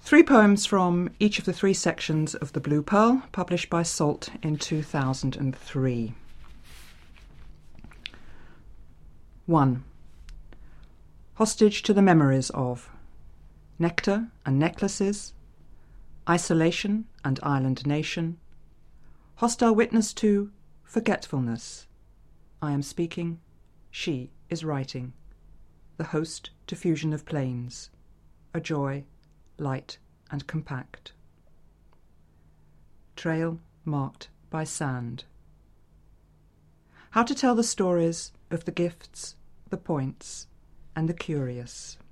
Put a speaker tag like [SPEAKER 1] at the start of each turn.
[SPEAKER 1] 3 poems from each of the 3 sections of The Blue Pearl, published by Salt in 2003. 1. Hostage to the memories of Nectar and Necklaces, Isolation and Island Nation, Hostile witness to Forgetfulness. I am speaking, she is writing. The host to Fusion of Plains, a joy, light and compact. Trail marked by sand. How to tell the stories of the gifts, the points, and the curious.